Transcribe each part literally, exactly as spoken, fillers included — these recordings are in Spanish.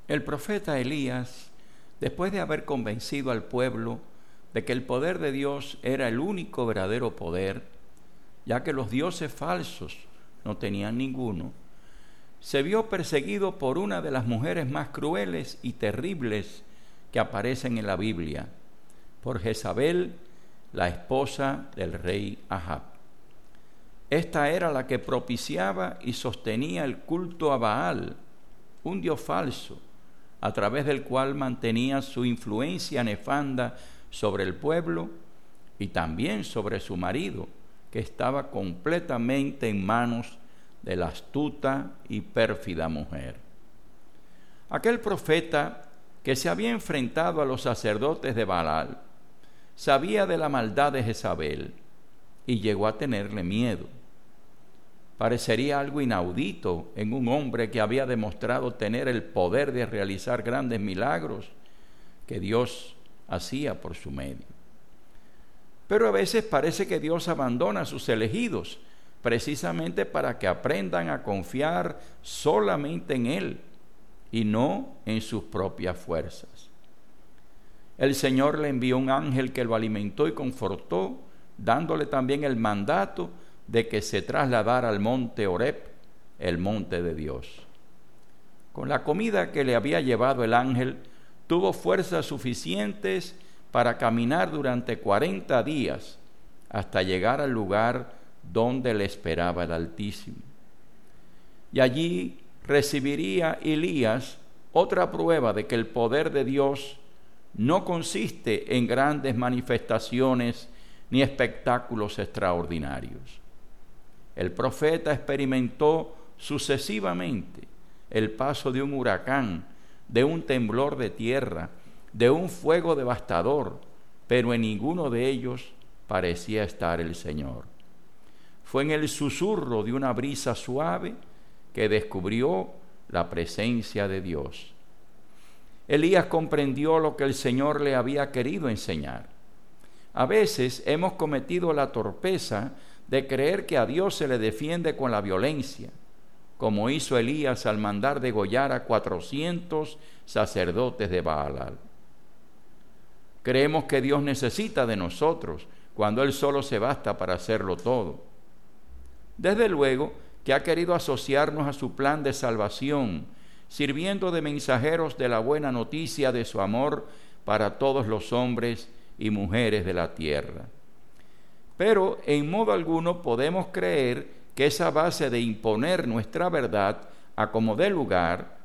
El profeta Elías, después de haber convencido al pueblo de que el poder de Dios era el único verdadero poder, ya que los dioses falsos no tenían ninguno, se vio perseguido por una de las mujeres más crueles y terribles que aparecen en la Biblia, por Jezabel, la esposa del rey Ahab. Esta era la que propiciaba y sostenía el culto a Baal, un dios falso, a través del cual mantenía su influencia nefanda sobre el pueblo y también sobre su marido, que estaba completamente en manos de la astuta y pérfida mujer. Aquel profeta que se había enfrentado a los sacerdotes de Baal sabía de la maldad de Jezabel y llegó a tenerle miedo. Parecería algo inaudito en un hombre que había demostrado tener el poder de realizar grandes milagros que Dios hacía por su medio. Pero a veces parece que Dios abandona a sus elegidos precisamente para que aprendan a confiar solamente en Él y no en sus propias fuerzas. El Señor le envió un ángel que lo alimentó y confortó, dándole también el mandato de que se trasladara al monte Horeb, el monte de Dios. Con la comida que le había llevado el ángel, tuvo fuerzas suficientes para caminar durante cuarenta días hasta llegar al lugar donde le esperaba el Altísimo. Y allí recibiría Elías otra prueba de que el poder de Dios no consiste en grandes manifestaciones ni espectáculos extraordinarios. El profeta experimentó sucesivamente el paso de un huracán, de un temblor de tierra, de un fuego devastador, pero en ninguno de ellos parecía estar el Señor. Fue en el susurro de una brisa suave que descubrió la presencia de Dios. Elías comprendió lo que el Señor le había querido enseñar. A veces hemos cometido la torpeza de creer que a Dios se le defiende con la violencia, como hizo Elías al mandar degollar a cuatrocientos sacerdotes de Baal. Creemos que Dios necesita de nosotros cuando Él solo se basta para hacerlo todo. Desde luego que ha querido asociarnos a su plan de salvación, sirviendo de mensajeros de la buena noticia de su amor para todos los hombres y mujeres de la tierra. Pero en modo alguno podemos creer que esa base de imponer nuestra verdad a como dé lugar,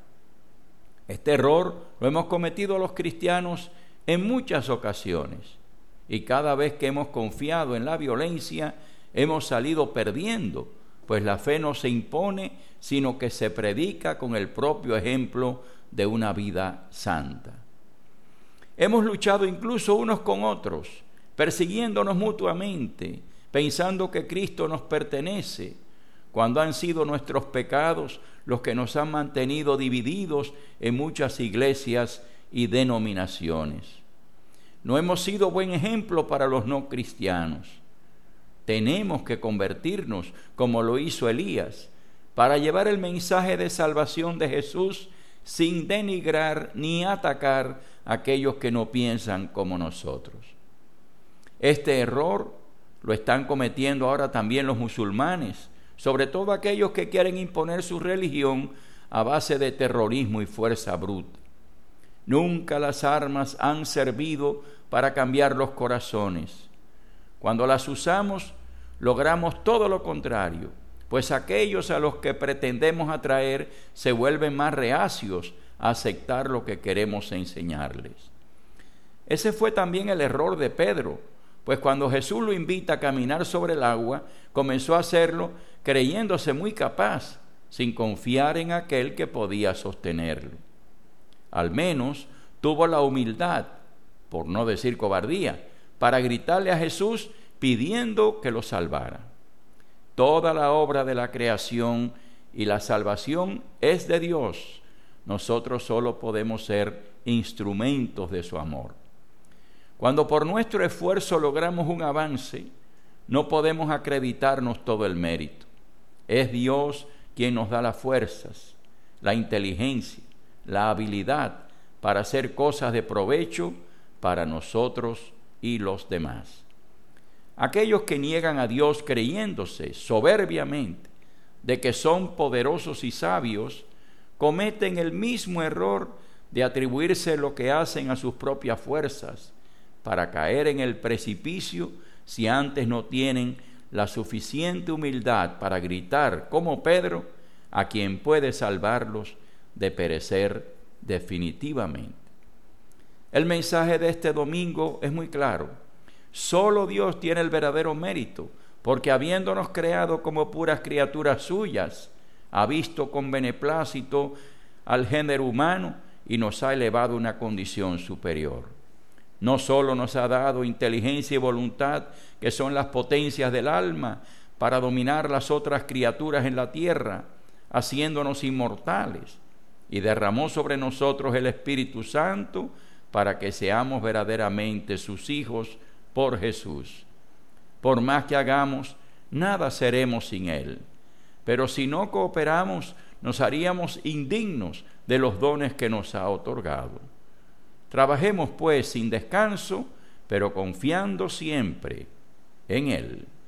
este error lo hemos cometido los cristianos en muchas ocasiones, y cada vez que hemos confiado en la violencia hemos salido perdiendo, pues la fe no se impone, sino que se predica con el propio ejemplo de una vida santa. Hemos luchado incluso unos con otros, persiguiéndonos mutuamente, pensando que Cristo nos pertenece, cuando han sido nuestros pecados los que nos han mantenido divididos en muchas iglesias y denominaciones. No hemos sido buen ejemplo para los no cristianos. Tenemos que convertirnos, como lo hizo Elías, para llevar el mensaje de salvación de Jesús sin denigrar ni atacar a aquellos que no piensan como nosotros. Este error lo están cometiendo ahora también los musulmanes, sobre todo aquellos que quieren imponer su religión a base de terrorismo y fuerza bruta. Nunca las armas han servido para cambiar los corazones. Cuando las usamos, logramos todo lo contrario, pues aquellos a los que pretendemos atraer se vuelven más reacios a aceptar lo que queremos enseñarles. Ese fue también el error de Pedro, pues cuando Jesús lo invita a caminar sobre el agua, comenzó a hacerlo creyéndose muy capaz, sin confiar en aquel que podía sostenerlo. Al menos tuvo la humildad, por no decir cobardía, para gritarle a Jesús pidiendo que lo salvara. Toda la obra de la creación y la salvación es de Dios. Nosotros solo podemos ser instrumentos de su amor. Cuando por nuestro esfuerzo logramos un avance, no podemos acreditarnos todo el mérito. Es Dios quien nos da las fuerzas, la inteligencia, la habilidad para hacer cosas de provecho para nosotros y los demás. Aquellos que niegan a Dios creyéndose soberbiamente de que son poderosos y sabios, cometen el mismo error de atribuirse lo que hacen a sus propias fuerzas para caer en el precipicio si antes no tienen la suficiente humildad para gritar como Pedro a quien puede salvarlos de perecer definitivamente. El mensaje de este domingo es muy claro. Solo Dios tiene el verdadero mérito, porque habiéndonos creado como puras criaturas suyas, ha visto con beneplácito al género humano y nos ha elevado a una condición superior. No solo nos ha dado inteligencia y voluntad, que son las potencias del alma, para dominar las otras criaturas en la tierra, haciéndonos inmortales, y derramó sobre nosotros el Espíritu Santo para que seamos verdaderamente sus hijos por Jesús. Por más que hagamos, nada seremos sin Él. Pero si no cooperamos, nos haríamos indignos de los dones que nos ha otorgado. Trabajemos pues sin descanso, pero confiando siempre en Él.